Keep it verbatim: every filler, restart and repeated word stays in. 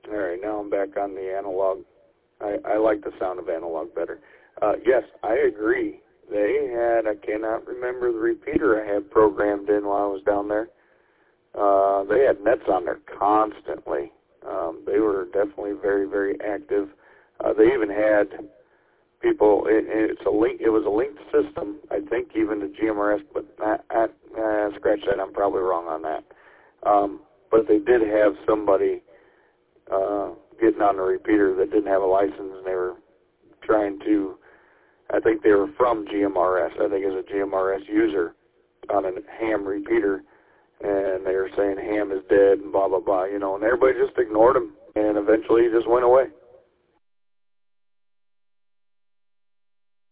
All right, now I'm back on the analog. I, I like the sound of analog better. Uh, yes, I agree. They had, I cannot remember the repeater I had programmed in while I was down there. Uh, they had nets on there constantly. Um, they were definitely very, very active. Uh, they even had people, it, it's a link, it was a linked system, I think even to G M R S, but I, I, I scratch that, I'm probably wrong on that. Um, but they did have somebody uh, getting on the repeater that didn't have a license, and they were trying to, I think they were from G M R S, I think it was a G M R S user on a ham repeater, and they were saying ham is dead and blah, blah, blah, you know, and everybody just ignored him, and eventually he just went away.